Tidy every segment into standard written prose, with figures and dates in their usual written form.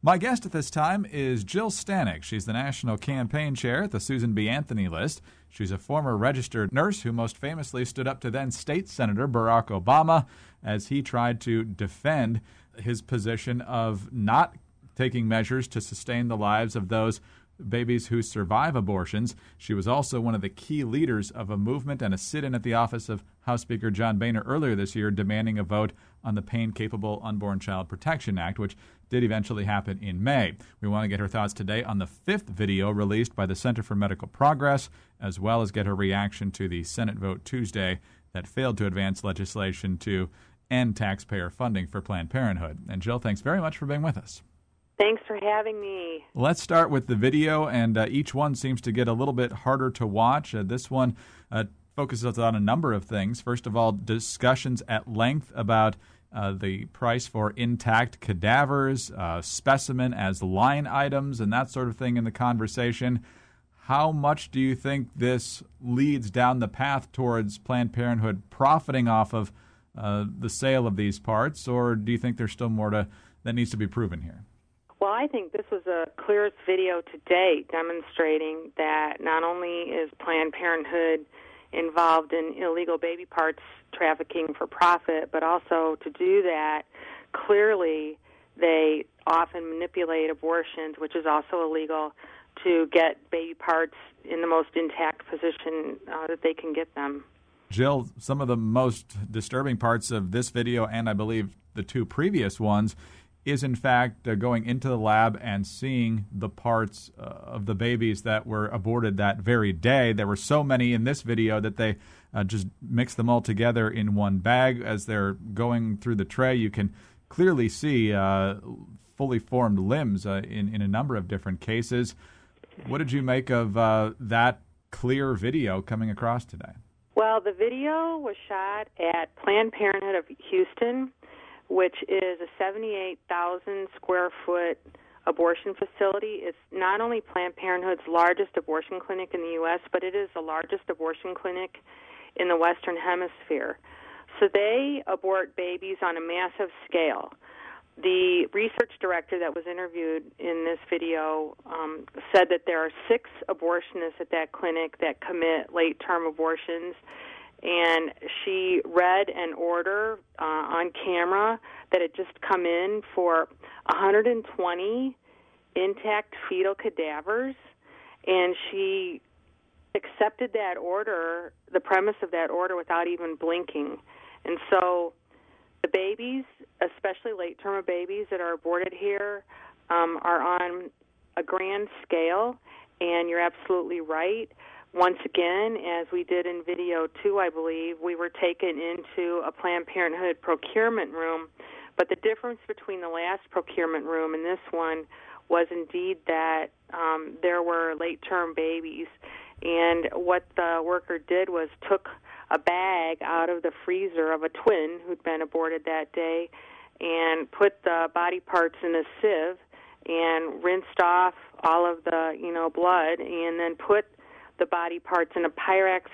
My guest at this time is Jill Stanek. She's the National Campaign Chair at the Susan B. Anthony list. She's a former registered nurse who most famously stood up to then State Senator Barack Obama as he tried to defend his position of not taking measures to sustain the lives of those babies who survive abortions. She was also one of the key leaders of a movement and a sit-in at the office of House Speaker John Boehner earlier this year demanding a vote on the Pain-Capable Unborn Child Protection Act, which did eventually happen in May. We want to get her thoughts today on the fifth video released by the Center for Medical Progress, as well as get her reaction to the Senate vote Tuesday that failed to advance legislation to end taxpayer funding for Planned Parenthood. And Jill, thanks very much for being with us. Thanks for having me. Let's start with the video, and each one seems to get a little bit harder to watch. This one focuses on a number of things. First of all, discussions at length about the price for intact cadavers, specimen as line items, and that sort of thing in the conversation. How much do you think this leads down the path towards Planned Parenthood profiting off of the sale of these parts, or do you think there's still more that needs to be proven here? Well, I think this was the clearest video to date demonstrating that not only is Planned Parenthood involved in illegal baby parts trafficking for profit, but also to do that, clearly they often manipulate abortions, which is also illegal, to get baby parts in the most intact position that they can get them. Jill, some of the most disturbing parts of this video, and I believe the two previous ones, is in fact going into the lab and seeing the parts of the babies that were aborted that very day. There were so many in this video that they just mixed them all together in one bag. As they're going through the tray, you can clearly see fully formed limbs in a number of different cases. What did you make of that clear video coming across today? Well, the video was shot at Planned Parenthood of Houston, which is a 78,000 square foot abortion facility. It's not only Planned Parenthood's largest abortion clinic in the U.S., but it is the largest abortion clinic in the Western Hemisphere. So they abort babies on a massive scale. The research director that was interviewed in this video said that there are 6 abortionists at that clinic that commit late-term abortions, and she read an order on camera that had just come in for 120 intact fetal cadavers, and she accepted that order, the premise of that order, without even blinking. And so the babies, especially late-term babies that are aborted here, are on a grand scale, and you're absolutely right. Once again, as we did in video 2, I believe, we were taken into a Planned Parenthood procurement room. But the difference between the last procurement room and this one was indeed that there were late-term babies. And what the worker did was took a bag out of the freezer of a twin who'd been aborted that day and put the body parts in a sieve and rinsed off all of the, blood, and then put the body parts in a Pyrex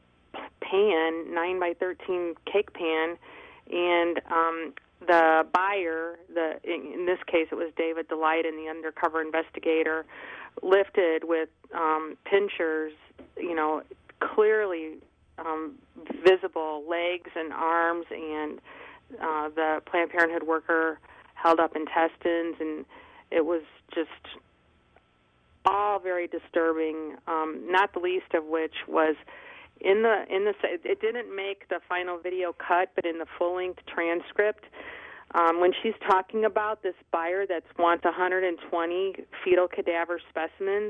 pan, 9x13 cake pan, and the buyer, in this case it was David Delight and the undercover investigator, lifted with pinchers, clearly visible legs and arms, and the Planned Parenthood worker held up intestines, and it was just all very disturbing, not the least of which was it didn't make the final video cut, but in the full-length transcript, when she's talking about this buyer that wants 120 fetal cadaver specimens,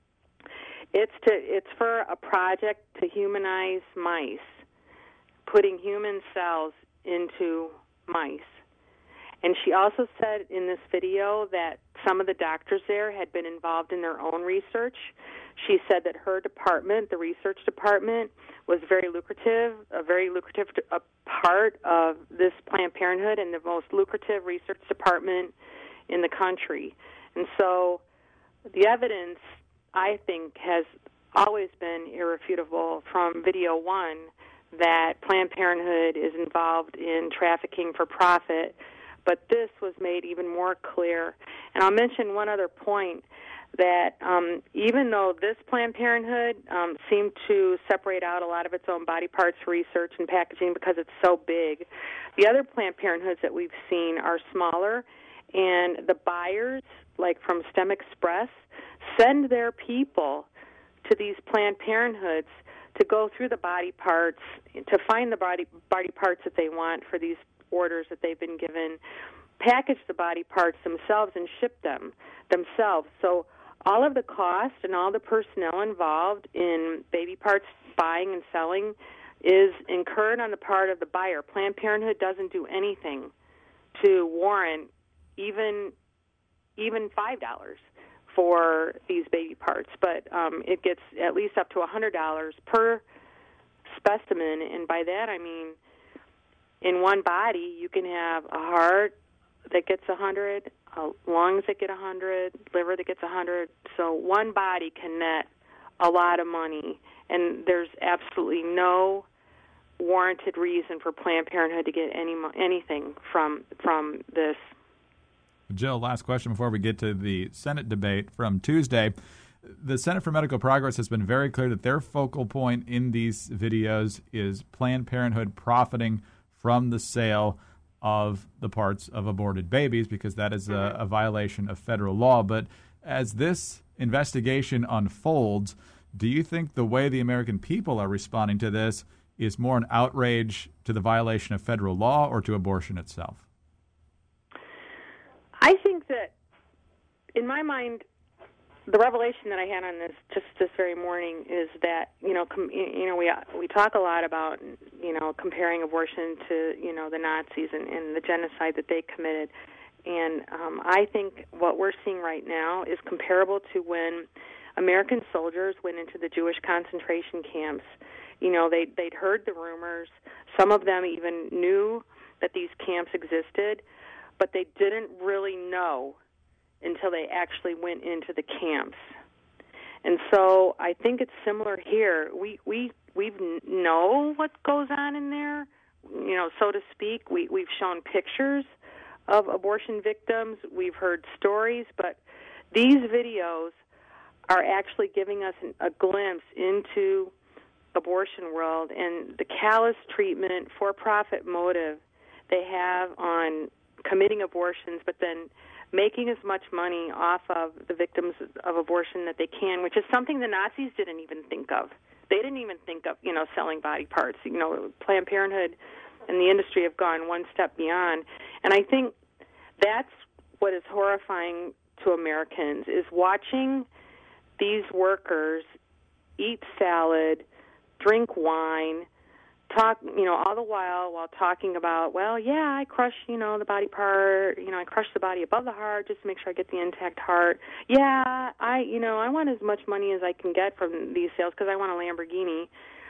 it's for a project to humanize mice, putting human cells into mice. And she also said in this video that some of the doctors there had been involved in their own research. She said that her department, the research department, was a very lucrative part of this Planned Parenthood and the most lucrative research department in the country. And so the evidence, I think, has always been irrefutable from video 1 that Planned Parenthood is involved in trafficking for profit. But this was made even more clear. And I'll mention one other point, that even though this Planned Parenthood seemed to separate out a lot of its own body parts research and packaging because it's so big, the other Planned Parenthoods that we've seen are smaller, and the buyers, like from STEM Express, send their people to these Planned Parenthoods to go through the body parts, to find the body parts that they want for these orders that they've been given, package the body parts themselves, and ship them themselves. So all of the cost and all the personnel involved in baby parts buying and selling is incurred on the part of the buyer. Planned Parenthood doesn't do anything to warrant even $5 for these baby parts, but it gets at least up to $100 per specimen, and by that I mean in one body you can have a heart that gets 100, lungs that get 100, liver that gets 100. So one body can net a lot of money, and there's absolutely no warranted reason for Planned Parenthood to get anything from this. Jill, last question before we get to the Senate debate from Tuesday. The Center for Medical Progress has been very clear that their focal point in these videos is Planned Parenthood profiting from the sale of the parts of aborted babies, because that is a violation of federal law. But as this investigation unfolds, do you think the way the American people are responding to this is more an outrage to the violation of federal law or to abortion itself? I think that, in my mind, the revelation that I had on this just this very morning is that we talk a lot about comparing abortion to the Nazis and the genocide that they committed, and I think what we're seeing right now is comparable to when American soldiers went into the Jewish concentration camps. They'd heard the rumors. Some of them even knew that these camps existed, but they didn't really know until they actually went into the camps. And so I think it's similar here. We know what goes on in there, so to speak. We've shown pictures of abortion victims. We've heard stories, but these videos are actually giving us a glimpse into abortion world and the callous treatment, for-profit motive they have on committing abortions, but then making as much money off of the victims of abortion that they can, which is something the Nazis didn't even think of. They didn't even think of, selling body parts. Planned Parenthood and the industry have gone one step beyond. And I think that's what is horrifying to Americans, is watching these workers eat salad, drink wine, talk, all the while talking about, I crush, the body part, I crush the body above the heart just to make sure I get the intact heart. Yeah, I want as much money as I can get from these sales because I want a Lamborghini.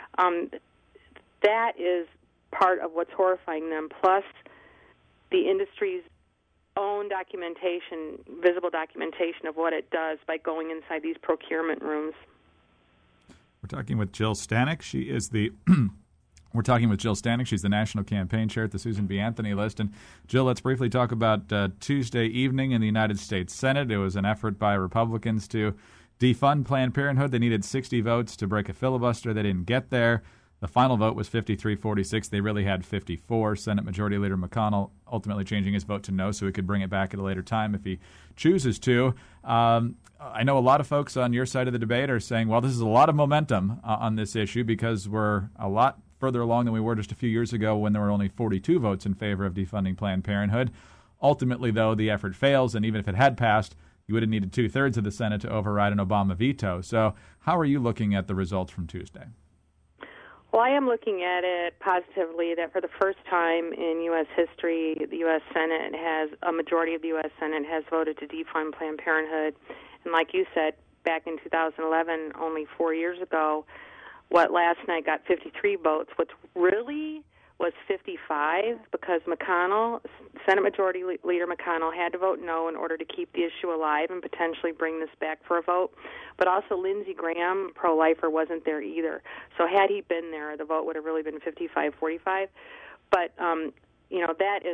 That is part of what's horrifying them, plus the industry's own documentation, visible documentation of what it does by going inside these procurement rooms. We're talking with Jill Stanek. She is the We're talking with Jill Stanek. She's the National Campaign Chair at the Susan B. Anthony List. And, Jill, let's briefly talk about Tuesday evening in the United States Senate. It was an effort by Republicans to defund Planned Parenthood. They needed 60 votes to break a filibuster. They didn't get there. The final vote was 53-46. They really had 54. Senate Majority Leader McConnell ultimately changing his vote to no so he could bring it back at a later time if he chooses to. I know a lot of folks on your side of the debate are saying, well, this is a lot of momentum on this issue because we're a lot further along than we were just a few years ago when there were only 42 votes in favor of defunding Planned Parenthood. Ultimately, though, the effort fails, and even if it had passed, you would have needed two-thirds of the Senate to override an Obama veto. So how are you looking at the results from Tuesday? Well, I am looking at it positively that for the first time in U.S. history, the U.S. Senate a majority of the U.S. Senate has voted to defund Planned Parenthood. And like you said, back in 2011, only 4 years ago, what last night got 53 votes, which really was 55 because McConnell, Senate Majority Leader McConnell, had to vote no in order to keep the issue alive and potentially bring this back for a vote. But also Lindsey Graham, pro-lifer, wasn't there either. So had he been there, the vote would have really been 55-45. But, that is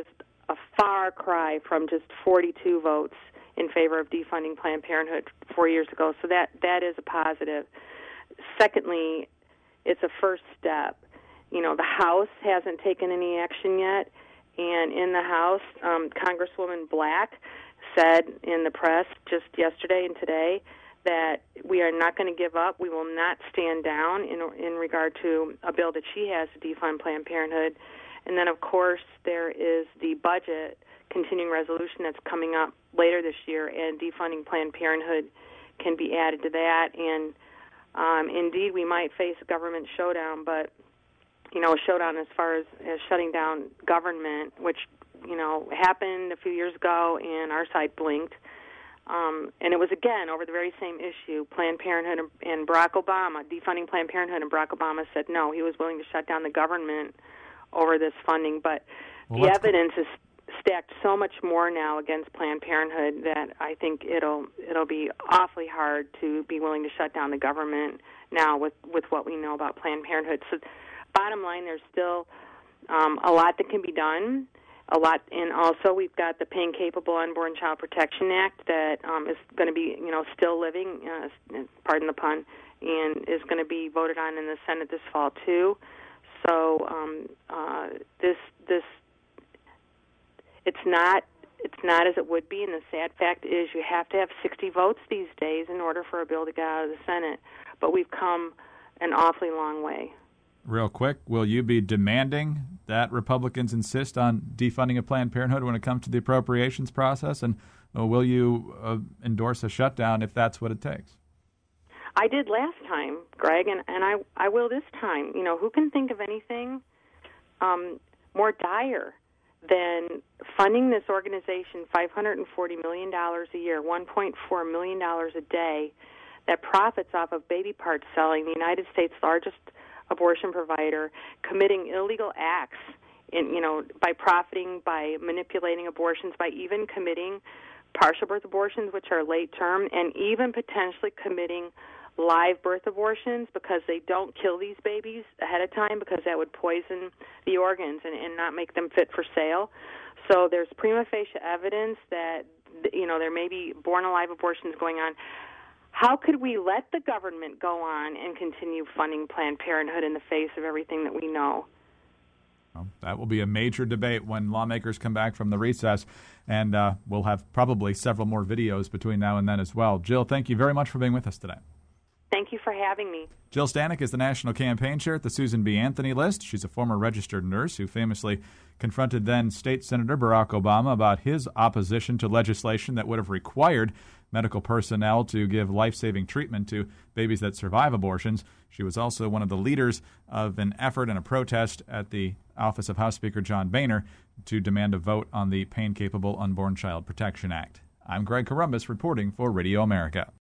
a far cry from just 42 votes in favor of defunding Planned Parenthood 4 years ago. So that is a positive. Secondly, it's a first step. You know, the House hasn't taken any action yet, and in the House, Congresswoman Black said in the press just yesterday and today that we are not going to give up. We will not stand down in regard to a bill that she has to defund Planned Parenthood. And then, of course, there is the budget continuing resolution that's coming up later this year, and defunding Planned Parenthood can be added to that. And indeed, we might face a government showdown, but, you know, a showdown as far as shutting down government, which, you know, happened a few years ago, and our side blinked. And it was, again, over the very same issue, Planned Parenthood and Barack Obama, defunding Planned Parenthood, and Barack Obama said no, he was willing to shut down the government over this funding. But the evidence is stacked so much more now against Planned Parenthood that I think it'll be awfully hard to be willing to shut down the government now with what we know about Planned Parenthood. So bottom line, there's still a lot that can be done. And also we've got the Pain Capable Unborn Child Protection Act that is going to be, you know, still living, pardon the pun, and is going to be voted on in the Senate this fall too. So it's not as it would be, and the sad fact is you have to have 60 votes these days in order for a bill to get out of the Senate. But we've come an awfully long way. Real quick, will you be demanding that Republicans insist on defunding of Planned Parenthood when it comes to the appropriations process? And will you endorse a shutdown if that's what it takes? I did last time, Greg, and I will this time. You know, who can think of anything more dire than funding this organization $540 million a year, $1.4 million a day, that profits off of baby part selling, the United States' largest abortion provider, committing illegal acts by profiting, by manipulating abortions, by even committing partial birth abortions, which are late term, and even potentially committing live birth abortions because they don't kill these babies ahead of time because that would poison the organs and not make them fit for sale. So there's prima facie evidence that, you know, there may be born alive abortions going on. How could we let the government go on and continue funding Planned Parenthood in the face of everything that we know? Well, that will be a major debate when lawmakers come back from the recess, and we'll have probably several more videos between now and then as well. Jill, thank you very much for being with us today. Thank you for having me. Jill Stanek is the National Campaign Chair at the Susan B. Anthony List. She's a former registered nurse who famously confronted then State Senator Barack Obama about his opposition to legislation that would have required medical personnel to give life-saving treatment to babies that survive abortions. She was also one of the leaders of an effort and a protest at the office of House Speaker John Boehner to demand a vote on the Pain Capable Unborn Child Protection Act. I'm Greg Corombos reporting for Radio America.